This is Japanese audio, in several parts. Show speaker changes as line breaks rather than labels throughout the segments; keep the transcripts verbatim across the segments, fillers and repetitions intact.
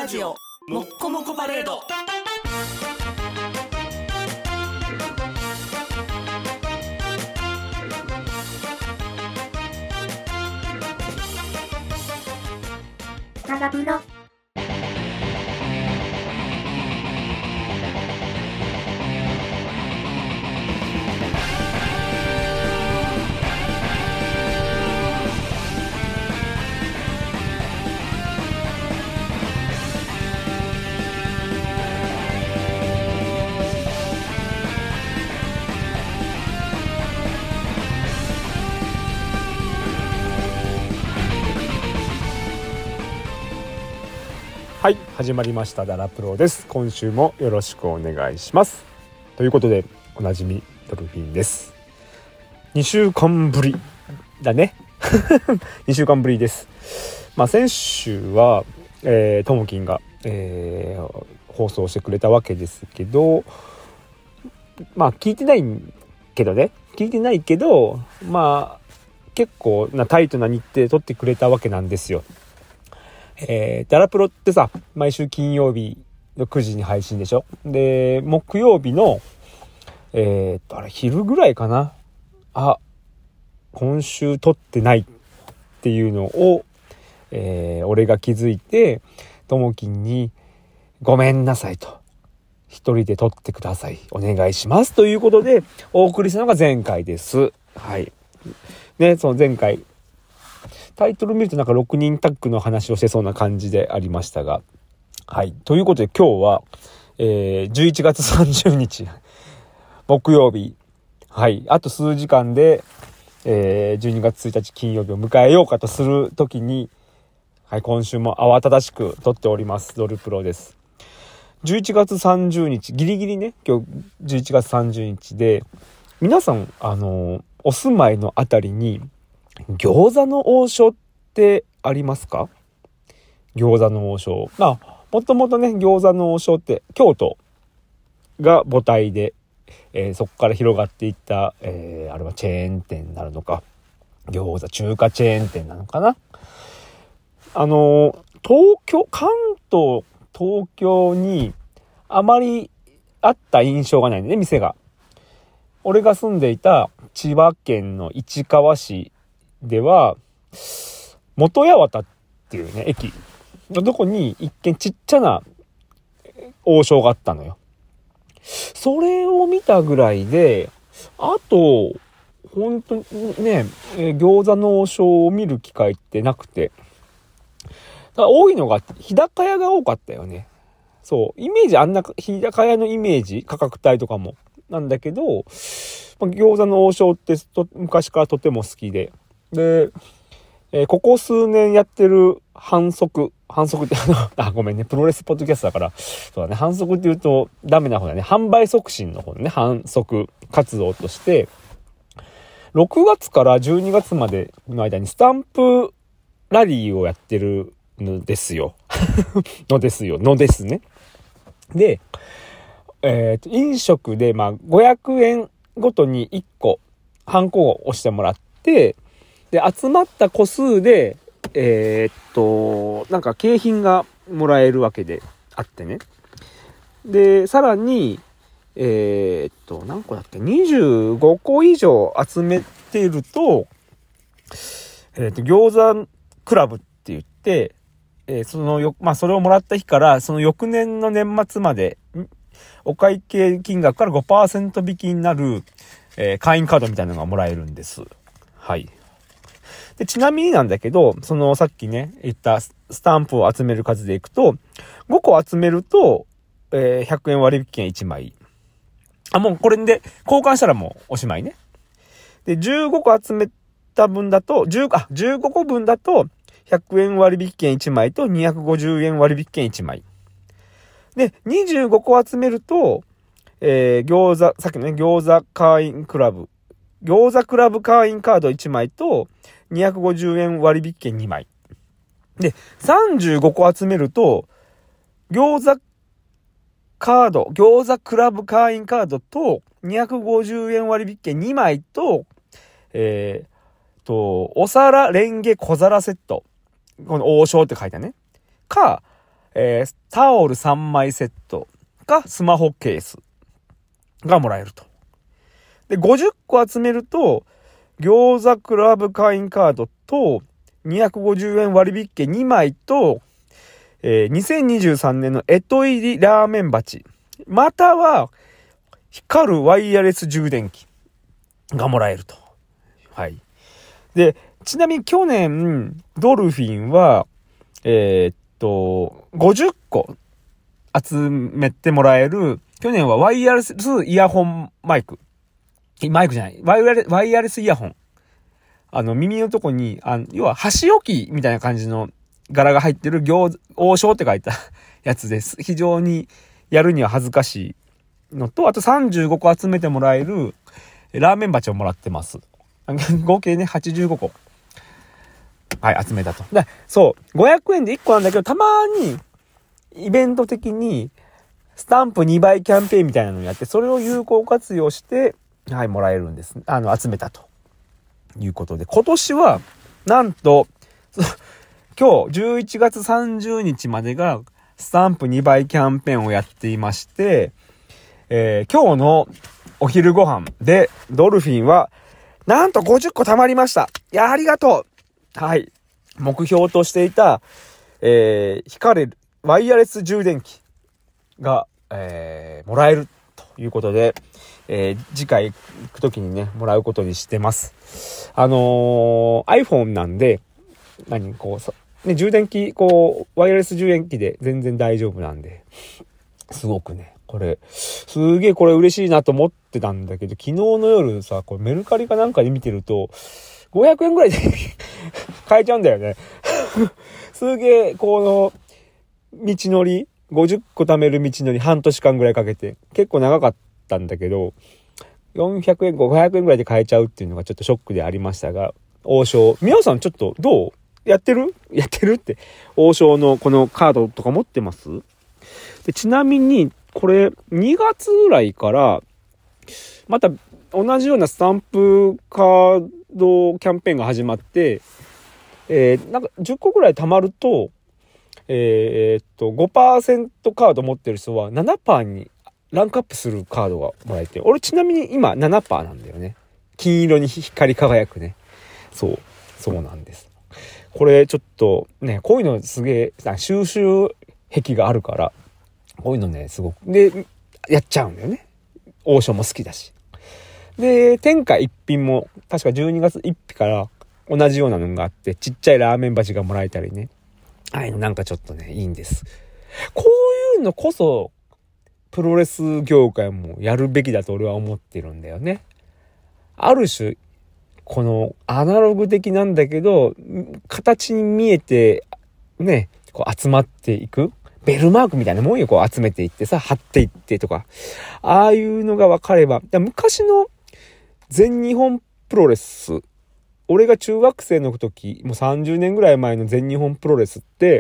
ラジオもっこもこパレード。
タガプロ。
はい、始まりましたダラプロです。今週もよろしくお願いします。ということで、おなじみドルフィンです。にしゅうかんぶりだねにしゅうかんぶりです。まあ先週は、えー、ともきんが、えー、放送してくれたわけですけど、まあ聞いてないけどね聞いてないけどまあ結構なタイトな日程取ってくれたわけなんですよ。えー、ダラプロってさ、毎週金曜日のくじに配信でしょ。で、木曜日の、えー、っと、あれ、昼ぐらいかな。あ、今週撮ってないっていうのを、えー、俺が気づいて、ともきんに、ごめんなさいと。一人で撮ってください。お願いします。ということで、お送りしたのが前回です。はい。ね、その前回、タイトル見るとなんかろくにんタッグの話をしてそうな感じでありましたが、はい。ということで今日は、えー、じゅういちがつさんじゅうにち木曜日、はい。あと数時間で、えー、じゅうにがつついたち金曜日を迎えようかとするときに、はい。今週も慌ただしく撮っておりますドルプロです。じゅういちがつさんじゅうにち、ギリギリね、今日じゅういちがつさんじゅうにちで、皆さんあのー、お住まいのあたりに餃子の王将ってありますか？餃子の王将。まあ、もともとね、餃子の王将って京都が母体で、えー、そこから広がっていった、えー、あれはチェーン店になるのか、餃子中華チェーン店なのかな。あのー、東京、関東、東京にあまりあった印象がないんでね、店が。俺が住んでいた千葉県の市川市では元八幡っていうね駅のどこに一見ちっちゃな王将があったのよ。それを見たぐらいで、あと本当にね、えー、餃子の王将を見る機会ってなくて、だから多いのが日高屋が多かったよね。そうイメージ、あんな日高屋のイメージ、価格帯とかもなんだけど、まあ、餃子の王将ってと昔からとても好きで、で、えー、ここ数年やってる反則、反則ってあの、あ、ごめんね、プロレスポッドキャストだから、そうだね、反則って言うとダメな方だね、販売促進の方のね、反則活動として、ろくがつからじゅうにがつまでの間にスタンプラリーをやってるのですよ。のですよ、のですね。で、えっと、飲食で、まあ、ごひゃくえんごとにいっこ、ハンコを押してもらって、で、集まった個数で、えー、っと、なんか景品がもらえるわけであってね。で、さらに、えー、っと、何個だっけ ?にじゅうごこ以上集めていると、えー、っと、餃子クラブって言って、えー、そのよ、まあ、それをもらった日から、その翌年の年末まで、お会計金額から ごパーセント 引きになる、えー、会員カードみたいなのがもらえるんです。はい。で、ちなみになんだけど、そのさっきね、言ったスタンプを集める数でいくと、ごこ集めると、えー、ひゃくえん割引券いちまい。あ、もうこれで交換したらもうおしまいね。で、じゅうごこ集めた分だと、じゅう、あ、じゅうごこぶんだと、ひゃくえん割引券いちまいとにひゃくごじゅうえん割引券いちまい。で、にじゅうごこ集めると、えー、餃子、さっきのね、餃子会員クラブ。餃子クラブ会員カードいちまいと、にひゃくごじゅうえん割引券にまい。で、さんじゅうごこ集めると、餃子カード、餃子クラブ会員カードと、にひゃくごじゅうえん割引券にまいと、えー、と、お皿レンゲ小皿セット。この王将って書いたね。か、 えー、タオルさんまいセットかスマホケースがもらえると。で、ごじゅっこ集めると、餃子クラブ会員カードと、にひゃくごじゅうえん割引券にまいと、えー、にせんにじゅうさんねんの干支入りラーメン鉢、または、光るワイヤレス充電器がもらえると。はい。で、ちなみに去年、ドルフィンは、えー、っと、ごじゅっこ集めてもらえる、去年はワイヤレスイヤホンマイク。マイクじゃない。ワイヤレ、ワイヤレスイヤホン。あの、耳のとこに、あの、要は箸置きみたいな感じの柄が入ってる餃子、王将って書いたやつです。非常にやるには恥ずかしいのと、あとさんじゅうごこ集めてもらえるラーメン鉢をもらってます。合計ね、はちじゅうごこ。はい、集めたと。で、そう、ごひゃくえんでいっこなんだけど、たまに、イベント的に、スタンプにばいキャンペーンみたいなのをやって、それを有効活用して、はい、もらえるんです。あの、集めたということで、今年は、なんと、今日、じゅういちがつさんじゅうにちまでが、スタンプにばいキャンペーンをやっていまして、えー、今日のお昼ご飯で、ドルフィンは、なんとごじゅっこ貯まりました。いや、ありがとう。はい。目標としていた、えー、光るワイヤレス充電器が、えー、もらえるということで、えー、次回行くときにね、もらうことにしてます。あのー、iPhone なんで、何、こう、ね、充電器、こう、ワイヤレス充電器で全然大丈夫なんで、すごくね、これ、すげえこれ嬉しいなと思ってたんだけど、昨日の夜さ、これメルカリかなんかで見てると、ごひゃくえんぐらいで買えちゃうんだよね。すげえ、この、道のり、ごじゅっこ貯める道のり半年間ぐらいかけて、結構長かったんだけど、よんひゃくえん、ごひゃくえんぐらいで買えちゃうっていうのがちょっとショックでありましたが、王将、皆さんちょっとどうやってるやってるって、王将のこのカードとか持ってます？で、ちなみに、これ、にがつぐらいから、また同じようなスタンプカードキャンペーンが始まって、えー、なんかじゅっこぐらい貯まると、えー、っと ごパーセント カード持ってる人は ななパーセント にランクアップするカードがもらえて、俺ちなみに今 ななパーセント なんだよね。金色に光り輝くね。そうそうなんです。これちょっとね、こういうのすげえ収集癖があるから、こういうのねすごくでやっちゃうんだよね。王将も好きだし。で、天下一品も確かじゅうにがつついたちから同じようなのがあって、ちっちゃいラーメン鉢がもらえたりね。はい、なんかちょっとね、いいんです。こういうのこそ、プロレス業界もやるべきだと俺は思ってるんだよね。ある種、このアナログ的なんだけど、形に見えて、ね、こう集まっていく。ベルマークみたいなもんよ、こう集めていってさ、貼っていってとか。ああいうのが分かれば、昔の全日本プロレス、俺が中学生の時、もうさんじゅうねんぐらい前の全日本プロレスって、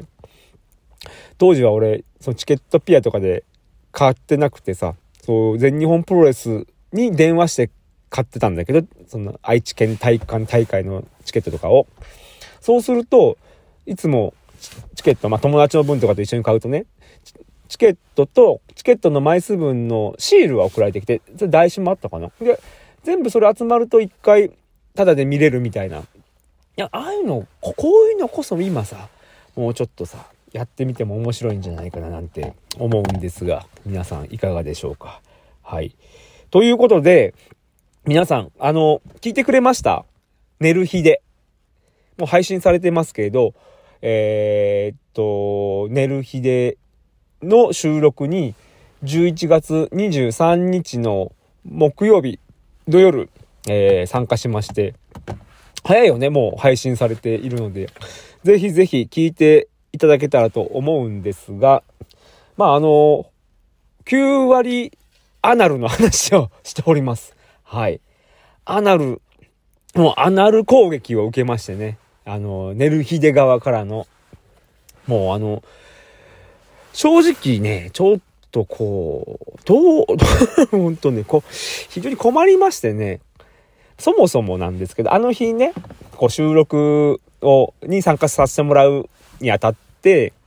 当時は俺、そのチケットピアとかで買ってなくてさ、そう、全日本プロレスに電話して買ってたんだけど、その愛知県体育館大会のチケットとかを。そうすると、いつもチケット、まあ友達の分とかと一緒に買うとね、チケットと、チケットの枚数分のシールが送られてきて、それ台紙もあったかな。で、全部それ集まると一回、ただで見れるみたいな。いや、ああいうの、こういうのこそ今さ、もうちょっとさ、やってみても面白いんじゃないかななんて思うんですが、皆さんいかがでしょうか。はい。ということで、皆さん、あの、聞いてくれました？寝る日で。もう配信されてますけれど、えー、っと、寝る日での収録に、じゅういちがつにじゅうさんにちの木曜日の夜、えー、参加しまして、早いよね、もう配信されているので、ぜひぜひ聞いていただけたらと思うんですが、まああのきゅうわりアナルの話をしております。はい。アナル、もうアナル攻撃を受けましてね、あの寝る日で側からの、もうあの正直ね、ちょっとこうどう本当ね、こう非常に困りましてね。そもそもなんですけど、あの日ね、こう収録をに参加させてもらうにあたって、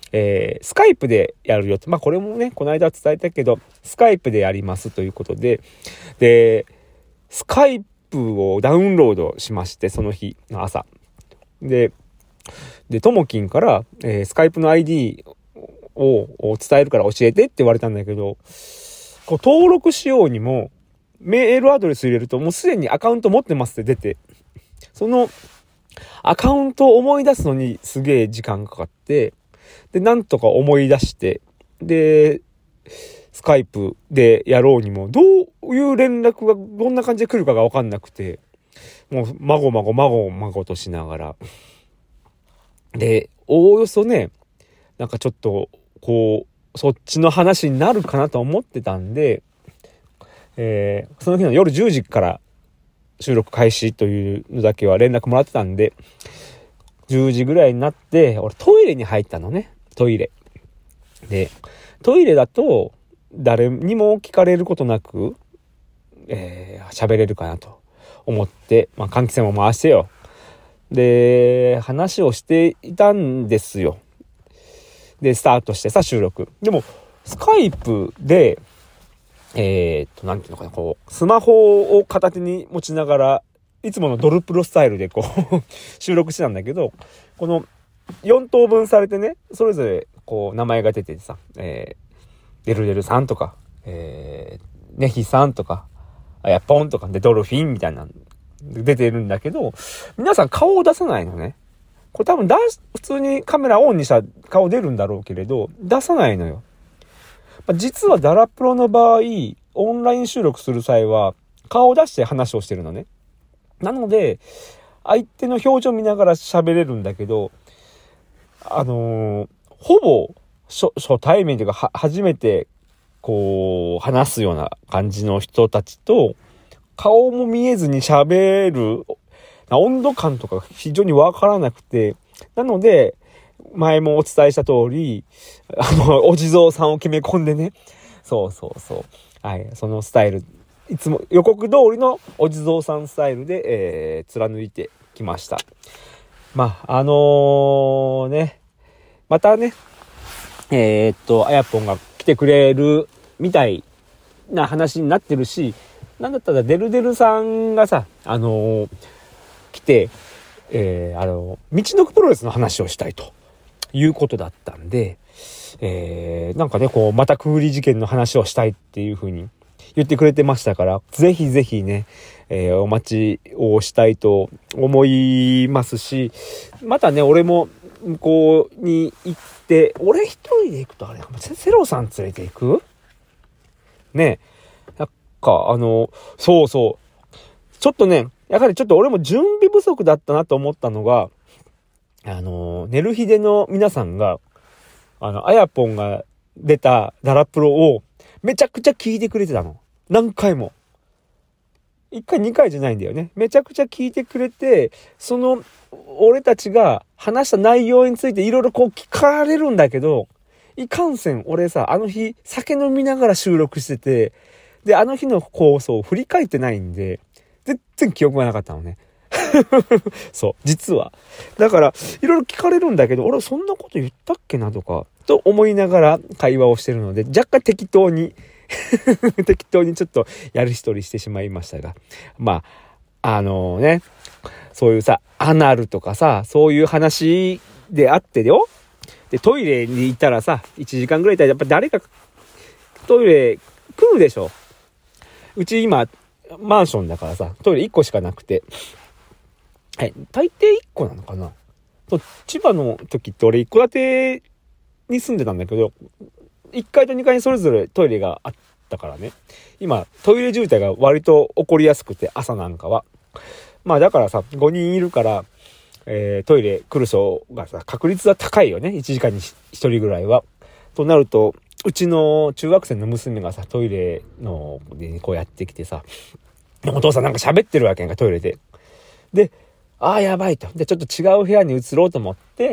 えー、スカイプでやるよと。まあこれもね、この間伝えたけど、スカイプでやりますということで、で、スカイプをダウンロードしまして、その日の朝。で、で、ともきんから、えー、スカイプの アイディー を, を伝えるから教えてって言われたんだけど、こう登録しようにも、メールアドレス入れるともうすでにアカウント持ってますって出て、そのアカウントを思い出すのにすげえ時間かかって、で、なんとか思い出して、で、スカイプでやろうにも、どういう連絡がどんな感じで来るかがわかんなくて、もう、まごまごまごまごとしながら。で、おおよそね、なんかちょっと、こう、そっちの話になるかなと思ってたんで、えー、その日の夜じゅうじから収録開始というのだけは連絡もらってたんで、じゅうじぐらいになって、俺トイレに入ったのね。トイレ。で、トイレだと誰にも聞かれることなく、えー、喋れるかなと思って、まあ換気扇も回してよ。で、話をしていたんですよ。で、スタートしてさ、収録。でも、スカイプで、えー、っと、なんていうのかな、こう、スマホを片手に持ちながら、いつものドルプロスタイルでこう収録してたんだけど、このよん等分されてね、それぞれこう名前が出ててさ、えー、デルデルさんとか、えー、ネヒさんとか、あやポンとかでドルフィンみたいな出てるんだけど、皆さん顔を出さないのね。これ多分出す、普通にカメラオンにしたら顔出るんだろうけれど、出さないのよ。まあ、実はダラプロの場合、オンライン収録する際は顔を出して話をしてるのね。なので、相手の表情見ながら喋れるんだけど、あのー、ほぼ初、初対面というか、は、初めて、こう、話すような感じの人たちと、顔も見えずに喋る、温度感とか非常にわからなくて、なので、前もお伝えした通り、あの、お地蔵さんを決め込んでね、そうそうそう、はい、そのスタイル、いつも予告通りのお地蔵さんスタイルで、えー、貫いてきました。まあ、あのー、ね、またね、えー、っと、あやぽんが来てくれるみたいな話になってるし、なんだったらデルデルさんがさ、あのー、来て、えー、あの、道のくプロレスの話をしたいということだったんで、えー、なんかね、こう、またくぐり事件の話をしたいっていう風に言ってくれてましたから、ぜひぜひね、えー、お待ちをしたいと思いますし、またね、俺も向こうに行って、俺一人で行くとあれかも、セロさん連れて行くね、なんか、あの、そうそう、ちょっとね、やはりちょっと俺も準備不足だったなと思ったのが、あの、ネルヒデの皆さんが、あの、あやぽんが出たダラプロをめちゃくちゃ聞いてくれてたの。何回も。一回二回じゃないんだよね。めちゃくちゃ聞いてくれて、その、俺たちが話した内容についていろいろこう聞かれるんだけど、いかんせん俺さ、あの日酒飲みながら収録してて、で、あの日の放送を振り返ってないんで、全然記憶がなかったのね。そう、実は。だから、いろいろ聞かれるんだけど、俺そんなこと言ったっけなとか、と思いながら会話をしてるので、若干適当に、適当にちょっとやる一人してしまいましたが。まあ、あのね、そういうさ、アナルとかさ、そういう話であってよ。で、トイレに行ったらさ、いちじかんぐらいいたらやっぱ誰かトイレ来るでしょ。うち今、マンションだからさ、トイレいっこしかなくて。え、大抵いっこなのかな？千葉の時って俺一戸建てに住んでたんだけど、いっかいとにかいにそれぞれトイレがあったからね。今、トイレ渋滞が割と起こりやすくて、朝なんかは。まあだからさ、ごにんいるから、えー、トイレ来る人がさ、確率は高いよね。いちじかんにひとりぐらいは。となると、うちの中学生の娘がさ、トイレのでこうやってきてさ、お父さんなんか喋ってるわけやんか、トイレで。で、ああ、やばいと。で、ちょっと違う部屋に移ろうと思って、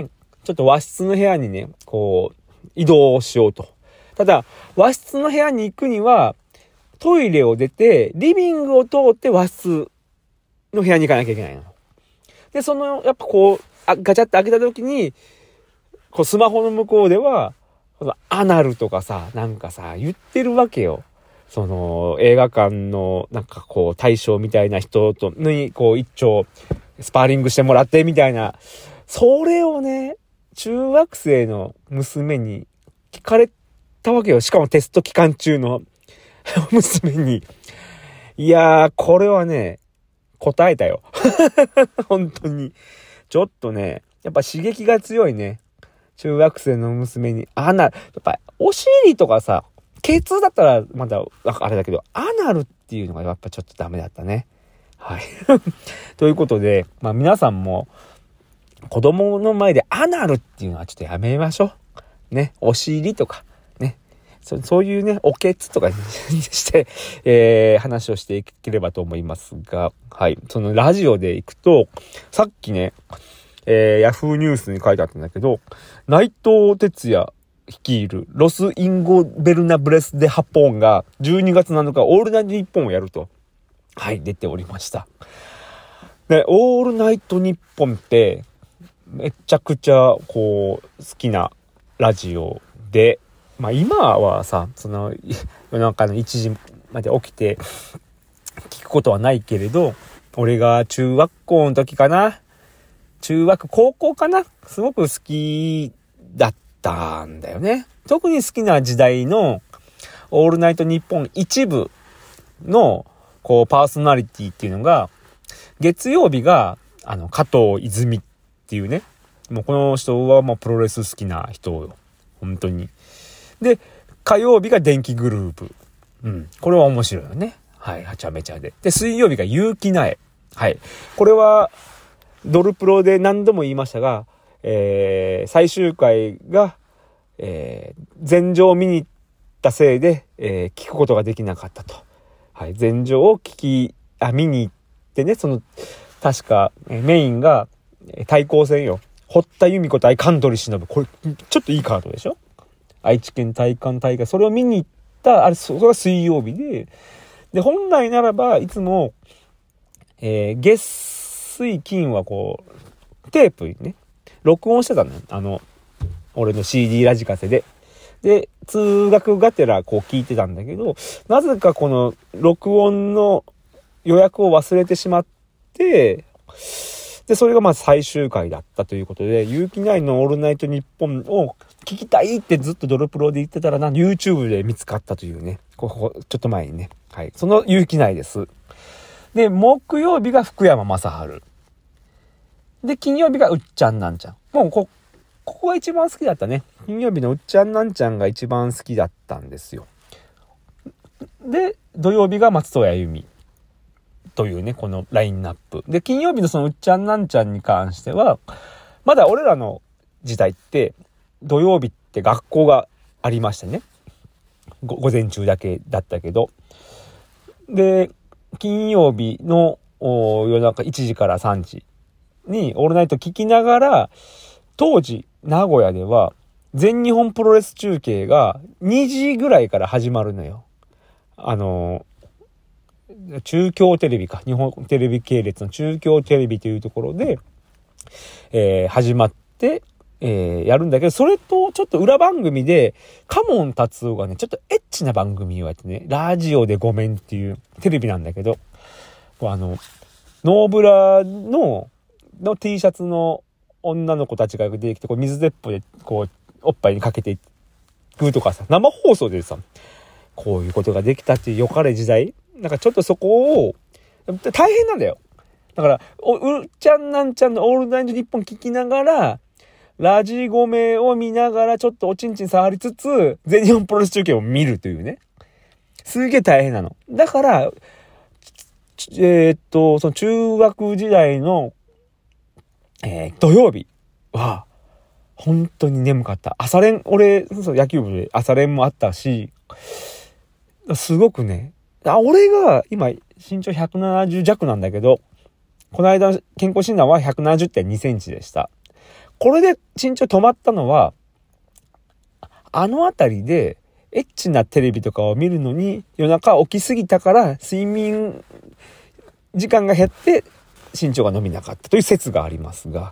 ちょっと和室の部屋にね、こう、移動しようと。ただ、和室の部屋に行くには、トイレを出て、リビングを通って和室の部屋に行かなきゃいけないの。で、その、やっぱこう、あガチャって開けた時に、 こうスマホの向こうではこのアナルとかさなんかさ言ってるわけよ。その映画館のなんかこう大将みたいな人とにこう一丁スパーリングしてもらってみたいな、それをね中学生の娘に聞かれたわけよ。しかもテスト期間中の娘に。いやーこれはね答えたよ本当にちょっとねやっぱ刺激が強いね。中学生の娘にアナル、やっぱお尻とかさケツだったらまだあれだけどアナルっていうのがやっぱちょっとダメだったね。はいということで、まあ皆さんも子供の前でアナルっていうのはちょっとやめましょうね。お尻とかね、そ, そういうねおケツとかにして、えー、話をしていければと思いますが、はい、そのラジオでいくとさっきね、えー、ヤフーニュースに書いてあったんだけど、内藤哲也率いるロスインゴベルナブレスデハポンがじゅうにがつなのかオールナイトニッポンをやると、はい出ておりました。でオールナイトニッポンってめちゃくちゃこう好きなラジオで、まあ今はさその夜中のいちじまで起きて聞くことはないけれど、俺が中学校の時かな、中学高校かな、すごく好きだったんだよね。特に好きな時代のオールナイトニッポン一部のこうパーソナリティっていうのが、月曜日があの加藤泉っていうね、もうこの人はもうプロレス好きな人よ本当に。で火曜日が電気グループ、うん、これは面白いよね。はい、はちゃめちゃで。で水曜日が結城苗、はい、これはドルプロで何度も言いましたが、えー、最終回が、えー、前場を見に行ったせいで、えー、聞くことができなかったと。はい、前場を聞きあ見に行ってね、その確かメインが対抗戦よ。堀田由美子対神取忍、これちょっといいカードでしょ。愛知県体感大会、それを見に行ったあれ、それが水曜日で、で本来ならばいつも、えー、月水金はこうテープにね録音してたのよ、あの俺の シーディー ラジカセで。で通学がてらこう聞いてたんだけど、なぜかこの録音の予約を忘れてしまって、でそれがまあ最終回だったということで、結城苗のオールナイトニッポンを聞きたいってずっとドロプロで言ってたらな、 YouTube で見つかったというね、ここちょっと前にね、はい、その結城苗です。で木曜日が福山雅治で、金曜日がうっちゃんなんちゃん。もうこここが一番好きだったね。金曜日のうっちゃんなんちゃんが一番好きだったんですよ。で土曜日が松任谷由実というね、このラインナップで、金曜日のそのうっちゃんなんちゃんに関してはまだ俺らの時代って土曜日って学校がありましたね。午前中だけだったけど、で金曜日の夜中いちじからさんじにオールナイト聞きながら、当時名古屋では全日本プロレス中継がにじぐらいから始まるのよ。あの中京テレビか、日本テレビ系列の中京テレビというところで、えー、始まって、えー、やるんだけど、それとちょっと裏番組でカモン達夫がねちょっとエッチな番組をやってね、ラジオでごめんっていうテレビなんだけど、あのノーブラのの T シャツの女の子たちが出てきて、こう水鉄砲でこうおっぱいにかけていくとかさ、生放送でさこういうことができたっていうよかれ時代、なんかちょっとそこを大変なんだよ。だからうっちゃんなんちゃんのオールナイトニッポン聞きながらラジゴメを見ながらちょっとおちんちん触りつつ全日本プロレス中継を見るというね、すげえ大変なの。だからえー、っとその中学時代の、えー、土曜日は本当に眠かった。朝練、俺そう野球部で朝練もあったし、すごくね、あ俺が今身長ひゃくななじゅう弱なんだけど、この間健康診断は ひゃくななじゅってんにセンチでした。これで身長止まったのは、あのあたりでエッチなテレビとかを見るのに夜中起きすぎたから睡眠時間が減って身長が伸びなかったという説がありますが、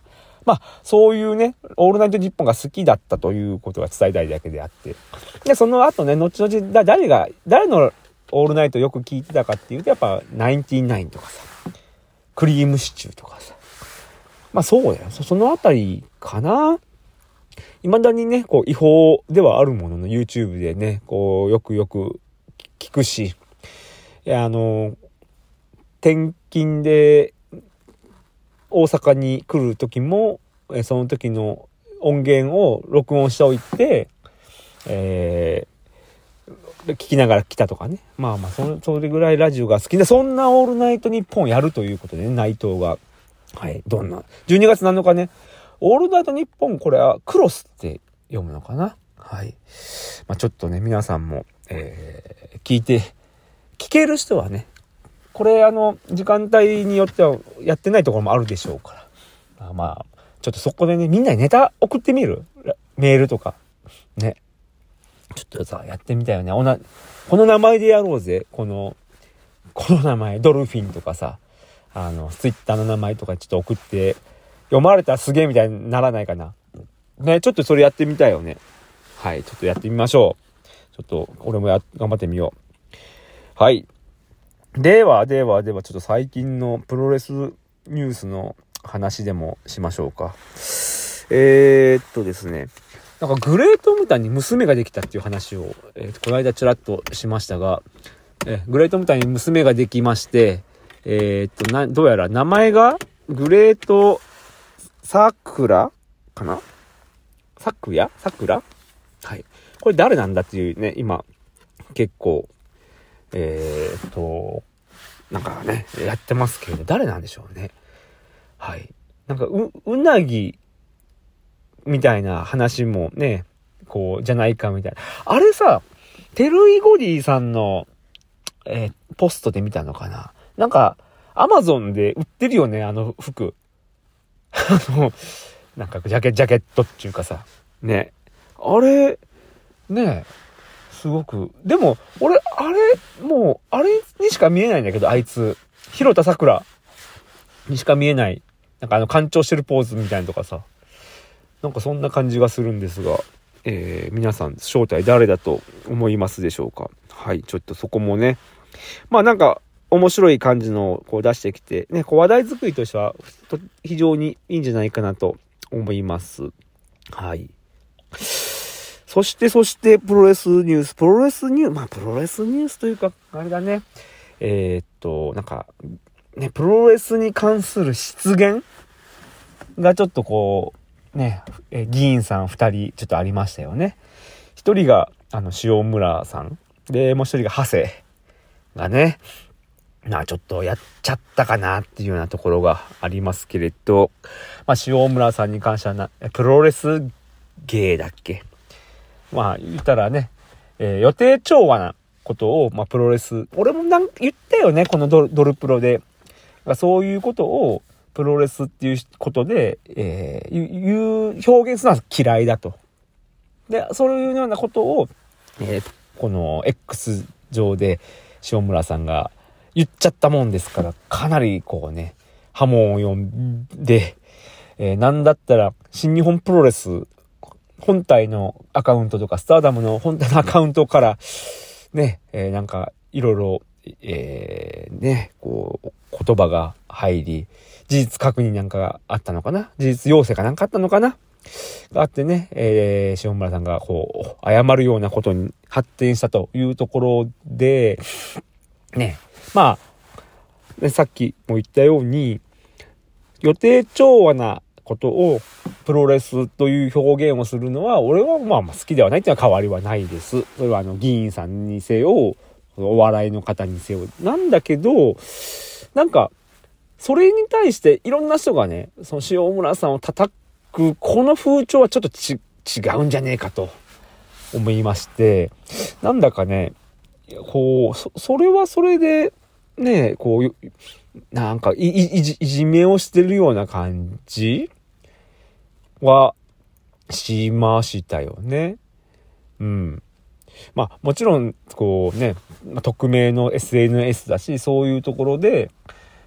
まあ、そういうね、オールナイトニッポンが好きだったということが伝えたいだけであって。で、その後ね、後々、だ誰が、誰のオールナイトよく聞いてたかっていうと、やっぱ、ナインティナインとかさ、クリームシチューとかさ。まあ、そうだよ。そ, そのあたりかな。未だにね、こう、違法ではあるものの、YouTube でね、こう、よくよく聞くし、いや、あの、転勤で大阪に来る時も、その時の音源を録音しておいて、えー、聞きながら来たとかね。まあまあそれ、それぐらいラジオが好きで、そんなオールナイトニッポンやるということでね、内藤が。はい、どんな。じゅうにがつなのかね、オールナイトニッポン、これはクロスって読むのかな。はい。まあちょっとね、皆さんも、えー、聞いて、聞ける人はね、これあの時間帯によってはやってないところもあるでしょうから、あまあちょっとそこでね、みんなにネタ送ってみる？メールとかね、ちょっとさやってみたいよね。おなこの名前でやろうぜ、このこの名前ドルフィンとかさ、あのツイッターの名前とかちょっと送って読まれたらすげえみたいにならないかなね。ちょっとそれやってみたいよね。はい、ちょっとやってみましょう。ちょっと俺もや頑張ってみよう。はい。ではではではちょっと最近のプロレスニュースの話でもしましょうか。えー、っとですね、なんかグレートムタンに娘ができたっていう話を、えー、この間ちらっとしましたが、えー、グレートムタンに娘ができまして、えー、っとなどうやら名前がグレートサクラかな、サクヤサクラ、はい、これ誰なんだっていうね、今結構えーっと、なんかね、やってますけれど、誰なんでしょうね。はい。なんか、う、うなぎ、みたいな話もね、こう、じゃないかみたいな。あれさ、テルイゴディさんの、えー、ポストで見たのかな。なんか、アマゾンで売ってるよね、あの服。あの、なんか、ジャケ、ジャケットっていうかさ、ね。あれ、ねすごく。でも、俺、あれ、もう、あれにしか見えないんだけど、あいつ。広田桜にしか見えない。なんかあの、干潮してるポーズみたいなとかさ。なんかそんな感じがするんですが、えー、皆さん、正体誰だと思いますでしょうか。はい、ちょっとそこもね。まあなんか、面白い感じのこう出してきて、ね、こう話題作りとしては、非常にいいんじゃないかなと思います。はい。そして、そして、プロレスニュース、プロレスニュース、まあ、プロレスニュースというか、あれだね。えー、っと、なんか、ね、プロレスに関する失言がちょっとこう、ね、え議員さん二人ちょっとありましたよね。一人が、あの、塩村さん。で、もう一人が長谷がね、まあちょっとやっちゃったかなっていうようなところがありますけれど、まあ、塩村さんに関してはな、プロレス芸だっけ？まあ言ったらね、えー、予定調和なことを、まあプロレス、俺もなん言ったよね、このドル、ドルプロで。そういうことをプロレスっていうことで、えー、いう表現するのは嫌いだと。で、そういうようなことを、えー、この X 上で塩村さんが言っちゃったもんですから、かなりこうね、波紋を呼んで、えー、なんだったら新日本プロレス本体のアカウントとか、スターダムの本体のアカウントから、ね、えー、なんか、いろいろ、えー、ね、こう、言葉が入り、事実確認なんかがあったのかな？事実要請かなんかあったのかな？があってね、えー、塩村さんが、こう、謝るようなことに発展したというところで、ね、まあ、ね、さっきも言ったように、予定調和なことをプロレスという表現をするのは俺はまあ好きではないっていうのは変わりはないです。それはあの議員さんにせよお笑いの方にせよなんだけど、なんかそれに対していろんな人がね、その塩村さんを叩くこの風潮はちょっとち違うんじゃねえかと思いまして、なんだかね、こう そ, それはそれでね、こうなんかいいいじいじめをしてるような感じはしましたよね。うん。まあもちろんこうね、まあ、匿名の エスエヌエス だし、そういうところで、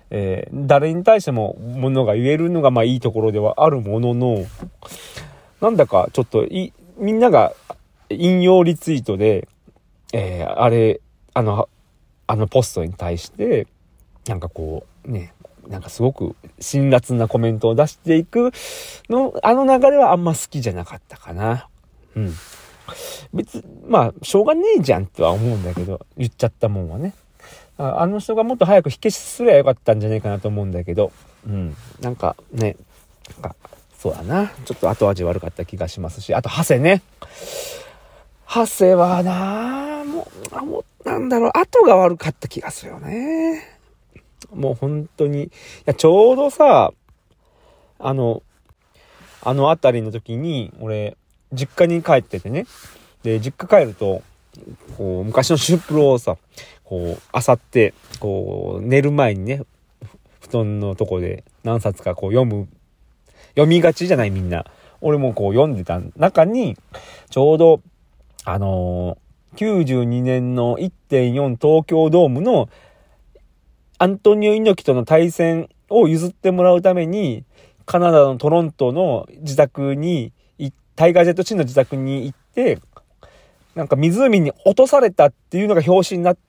えー、誰に対してもものが言えるのがまあいいところではあるものの、なんだかちょっといみんなが引用リツイートで、えー、あれあのあのポストに対してなんかこうね、なんかすごく辛辣なコメントを出していくの、あの流れはあんま好きじゃなかったかな。うん。別、まあ、しょうがねえじゃんとは思うんだけど、言っちゃったもんはね。あ, あの人がもっと早く火消しすればよかったんじゃないかなと思うんだけど、うん。なんかね、なんか、そうだな。ちょっと後味悪かった気がしますし、あと、ハセね。ハセはな、もう、あもうなんだろう、後が悪かった気がするよね。もう本当に、いや、ちょうどさ、あの、あのあたりの時に、俺、実家に帰っててね。で、実家帰ると、こう、昔のシュープロをさ、こう、漁って、こう、寝る前にね、布団のとこで何冊かこう読む、読みがちじゃないみんな。俺もこう読んでた中に、ちょうど、あのー、きゅうじゅうにねんの いってんよん 東京ドームのアントニオ猪木との対戦を譲ってもらうために、カナダのトロントの自宅に、タイガージェットシーンの自宅に行って、なんか湖に落とされたっていうのが表紙になった、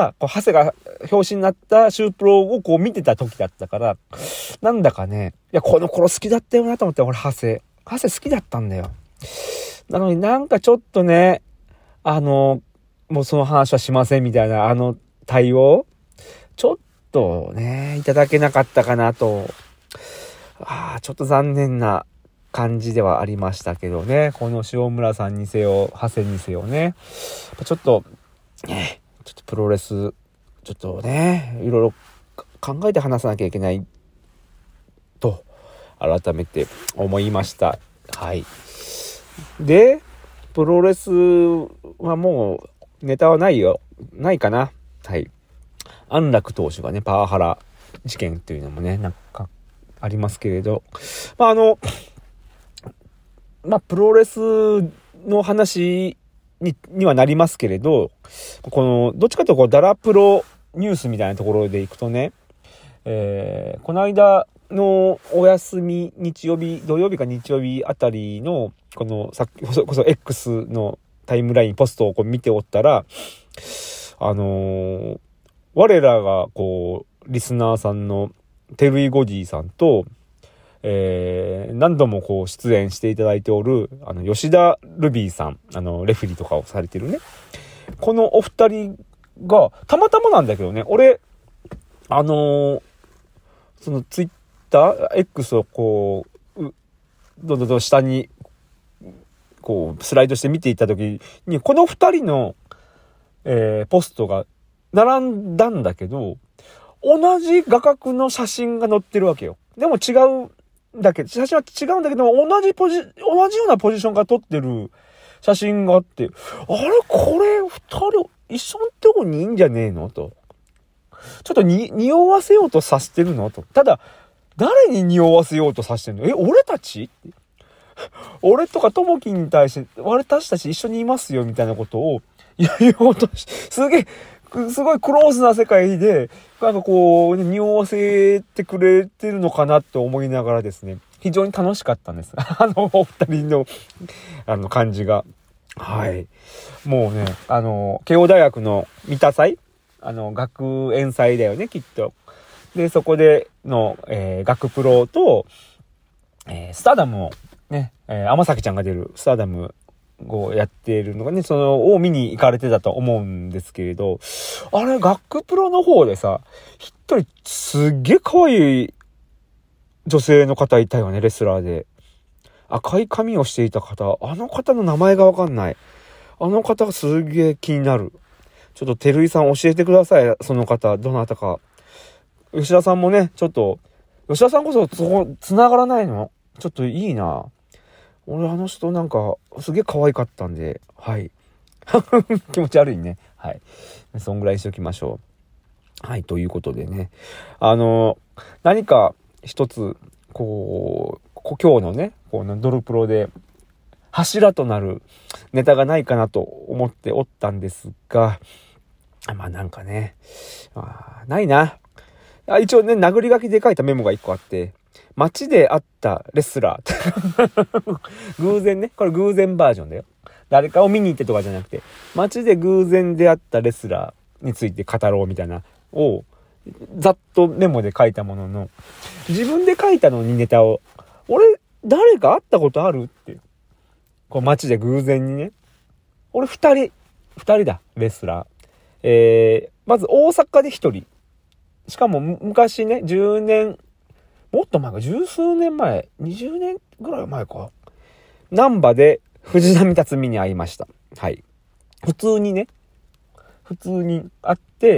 こうハセが表紙になったシュープロをこう見てた時だったから、なんだかね、いや、この頃好きだったよなと思って、俺ハセ。ハセ好きだったんだよ。なのになんかちょっとね、あの、もうその話はしませんみたいなあの対応、ちょっとね、いただけなかったかなと、ああ、ちょっと残念な感じではありましたけどね。この塩村さんにせよ、ハセにせよね。ちょっと、ね、ちょっとプロレス、ちょっとね、いろいろ考えて話さなきゃいけないと、改めて思いました。はい。で、プロレスはもうネタはないよ。ないかな。はい。安楽投手がね、パワハラ事件っていうのもね、なんかありますけれど、まあ、あの、まあ、プロレスの話に、にはなりますけれど、この、どっちかというとこう、ダラプロニュースみたいなところでいくとね、えー、この間のお休み、日曜日、土曜日か日曜日あたりの、この、さっきこそ X のタイムライン、ポストをこう見ておったら、あのー、我らが、こう、リスナーさんの、テルイゴディさんと、えー、何度もこう出演していただいておる、あの、吉田ルビーさん、あの、レフェリーとかをされてるね。このお二人が、たまたまなんだけどね、俺、あのー、そのツイッター、X をこう、どんどんどん下に、こう、スライドして見ていったときに、この二人の、えー、ポストが並んだんだけど、同じ画角の写真が載ってるわけよ。でも違うんだけど、写真は違うんだけど、同じポジ、同じようなポジションが撮ってる写真があって、あれこれ二人一緒のとこにいいんじゃねえのと。ちょっとに、匂わせようとさせてるのと。ただ、誰に匂わせようとさせてるの？え、俺たち？俺とかともきに対して、私たち一緒にいますよみたいなことを言おうとし、すげえ、すごいクローズな世界で、なんかこう、匂わせてくれてるのかなって思いながらですね、非常に楽しかったんです。あの、お二人の、あの、感じが。はい。もうね、あの、慶応大学の三田祭？あの、学園祭だよね、きっと。で、そこでの、えー、学プロと、えー、スターダムを、ね、えー、天咲ちゃんが出るスターダムをやっているのがね、その、を見に行かれてたと思うんですけれど、あれ、学プロの方でさ、一人すっげえ可愛い女性の方いたよね、レスラーで。赤い髪をしていた方、あの方の名前がわかんない。あの方がすげえ気になる。ちょっと照井さん教えてください、その方、どなたか。吉田さんもね、ちょっと、吉田さんこそそこ、繋がらないの？ちょっといいな。俺あの人なんか、すげえ可愛かったんで、はい。気持ち悪いね。はい。そんぐらいにしておきましょう。はい、ということでね。あの、何か一つ、こう、今日のね、このドルプロで、柱となるネタがないかなと思っておったんですが、まあなんかね、まあ、ないな。 あ一応ね、殴り書きで書いたメモが一個あって、街で会ったレスラー。偶然ね、これ偶然バージョンだよ。誰かを見に行ってとかじゃなくて、街で偶然出会ったレスラーについて語ろうみたいなを、ざっとメモで書いたものの、自分で書いたのにネタを、俺、誰か会ったことあるって、こう街で偶然にね、俺二人、二人だ、レスラー。えー、まず大阪で一人。しかも昔ね、じゅうねん、もっと前か、十数年前、にじゅうねんぐらい前か。難波で藤波辰巳に会いました。はい。普通にね、普通に会って、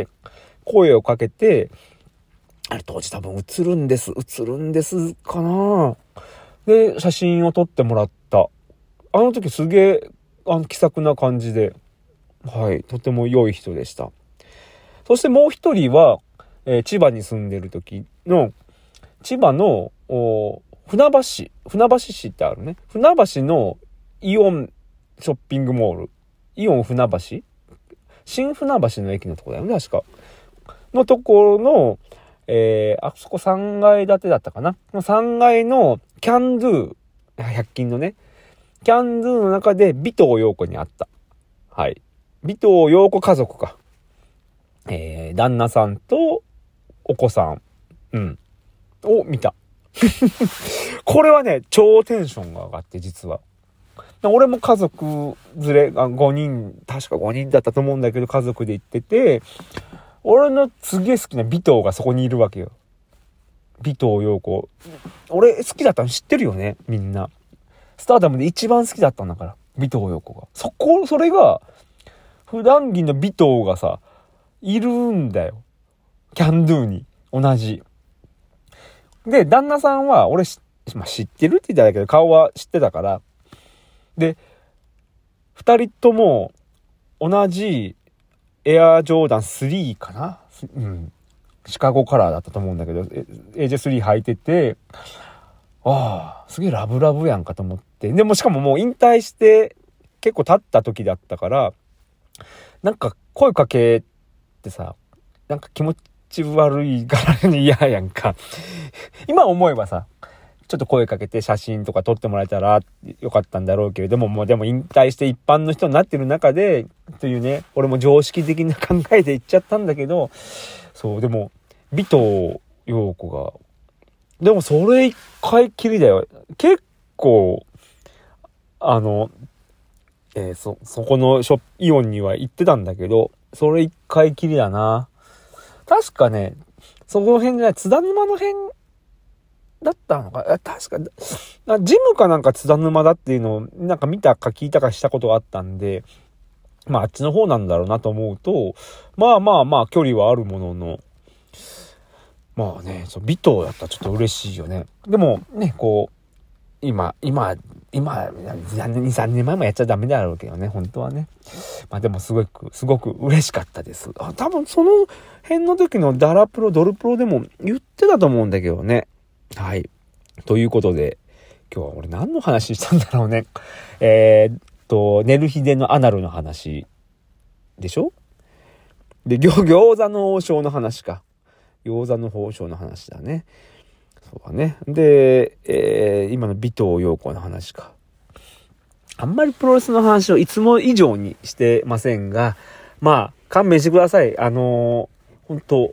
声をかけて、あれ当時多分映るんです、映るんですかな。で、写真を撮ってもらった。あの時すげえ、あの気さくな感じで、はい、とても良い人でした。そしてもう一人は、えー、千葉に住んでる時の、千葉の船橋、船橋市ってあるね。船橋のイオンショッピングモール。イオン船橋新船橋の駅のとこだよね、確か。のところの、えー、あそこさんがい建てだったかな。さんがいのキャンドゥ、ひゃく均のね、キャンドゥの中で尾藤陽子に会った。はい。尾藤陽子家族か。えー、旦那さんとお子さん。うん。を見た。これはね、超テンションが上がって、実は。俺も家族連れがごにん、確かごにんだったと思うんだけど、家族で行ってて、俺のすげえ好きな尾藤がそこにいるわけよ。尾藤陽子。俺好きだったの知ってるよね、みんな。スターダムで一番好きだったんだから、尾藤陽子が。そこ、それが、普段着の尾藤がさ、いるんだよ。キャンドゥに。同じ。で、旦那さんは、俺、まあ、知ってるって言ったんだけど、顔は知ってたから。で、二人とも、同じ、エアジョーダンスリーかな、うん。シカゴカラーだったと思うんだけど、エージェースリー 履いてて、ああ、すげえラブラブやんかと思って。でもしかももう引退して、結構経った時だったから、なんか声かけってさ、なんか気持ち悪いからね、嫌やんか。今思えばさ、ちょっと声かけて写真とか撮ってもらえたらよかったんだろうけれども、もうでも引退して一般の人になってる中で、というね、俺も常識的な考えで言っちゃったんだけど、そう、でも、尾藤陽子が、でもそれ一回きりだよ。結構、あの、えー、そ、そこのショップ、イオンには行ってたんだけど、それ一回きりだな。確かね、そこの辺じゃない、津田沼の辺だったのか、確か、ジムかなんか津田沼だっていうのを、なんか見たか聞いたかしたことがあったんで、まああっちの方なんだろうなと思うと、まあまあまあ距離はあるものの、まあね、そう、尾藤だったらちょっと嬉しいよね。でもね、こう、今、今、今、に、さんねんまえもやっちゃダメだろうけどね、本当はね。まあでもすごく、すごく嬉しかったです。あ、多分その辺の時のダラプロ、ドルプロでも言ってたと思うんだけどね。はい。ということで、今日は俺何の話したんだろうね。えー、っと、寝る日でのアナルの話でしょ？で、餃子の王将の話か。餃子の王将の話だね。そうだね。で、えー、今の尾藤陽子の話か。あんまりプロレスの話をいつも以上にしてませんが、まあ、勘弁してください。あのー、本当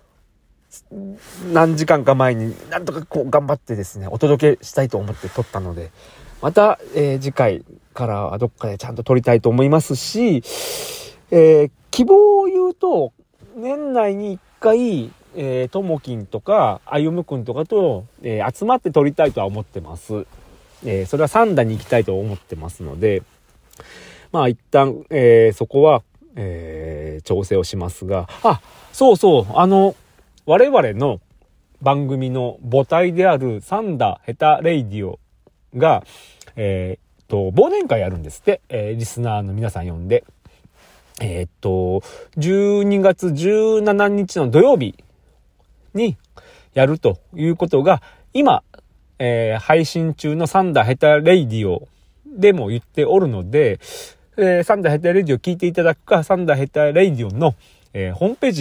何時間か前になんとかこう頑張ってですね、お届けしたいと思って撮ったので、また、えー、次回からはどっかでちゃんと撮りたいと思いますし、えー、希望を言うと、年内に一回、えー、ともきんとかあゆむくんとかと、えー、集まって撮りたいとは思ってます。えー、それは三田に行きたいと思ってますので、まあ一旦、えー、そこは、えー、調整をしますが、あ、そうそう、あの我々の番組の母体である三田ヘタレイディオが、えー、っと忘年会やるんですって、えー、リスナーの皆さん呼んで、えー、っとじゅうにがつじゅうしちにちの土曜日にやるということが今、えー、配信中のサンダーヘタレイディオでも言っておるので、えー、サンダーヘタレイディオ聞いていただくか、サンダーヘタレイディオの、えー、ホームページ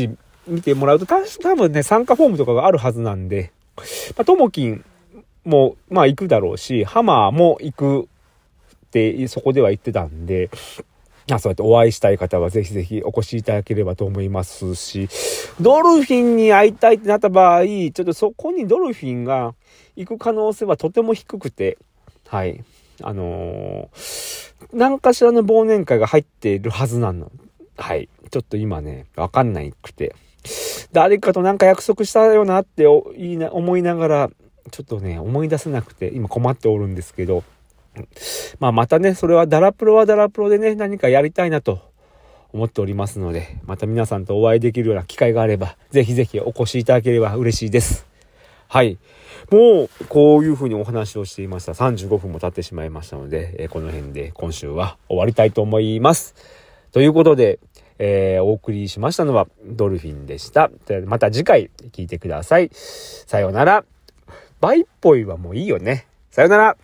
見てもらうとた多分ね参加フォームとかがあるはずなんで、まあ、ともきんもまあ行くだろうし、ハマーも行くってそこでは言ってたんで、あ、そうやってお会いしたい方はぜひぜひお越しいただければと思いますし、ドルフィンに会いたいってなった場合、ちょっとそこにドルフィンが行く可能性はとても低くて、はい。あのー、何かしらの忘年会が入っているはずなの。はい。ちょっと今ね、わかんないくて。誰かとなんか約束したよなっていいな思いながら、ちょっとね、思い出せなくて、今困っておるんですけど、まあまたね、それはダラプロはダラプロでね、何かやりたいなと思っておりますので、また皆さんとお会いできるような機会があれば、ぜひぜひお越しいただければ嬉しいです。はい。もう、こういう風にお話をしていました。さんじゅうごふんも経ってしまいましたので、えー、この辺で今週は終わりたいと思います。ということで、えー、お送りしましたのはドルフィンでした。また次回聞いてください。さようなら。バイっぽいはもういいよね。さようなら。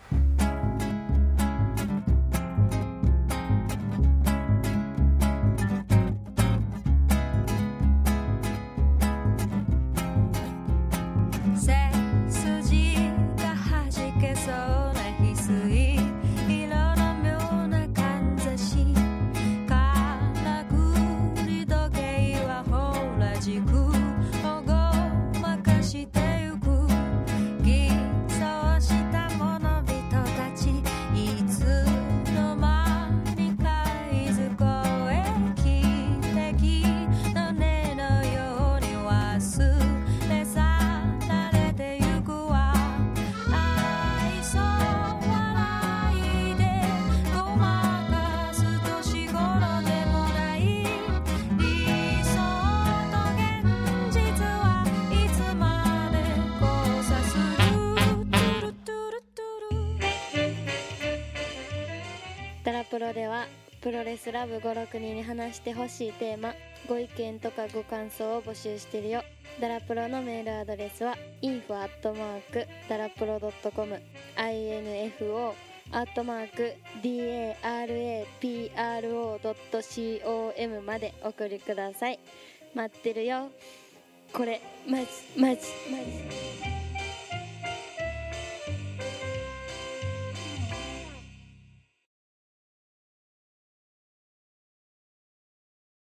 ダラプロではプロレスラブごろくにんに話してほしいテーマ、ご意見とかご感想を募集してるよ。ダラプロのメールアドレスは インフォ アットマーク ダラプロ ドットコム インフォ アットマーク ダラプロ ドットコム までお送りください。待ってるよ。これマジマジマジ